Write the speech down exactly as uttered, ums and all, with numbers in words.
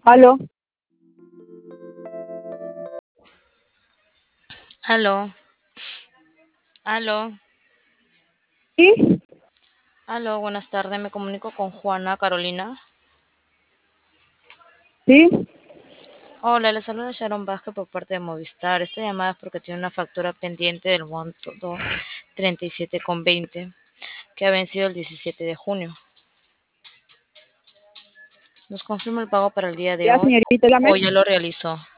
Aló, Aló, aló, sí, aló, buenas tardes. Me comunico con Juana Carolina. sí, Hola, le saluda Sharon Vázquez por parte de Movistar. Esta llamada es porque tiene una factura pendiente del monto treinta y siete con veinte que ha vencido el diecisiete de junio. ¿Nos confirma el pago para el día de ya hoy señorita, o dígame. ya lo realizó?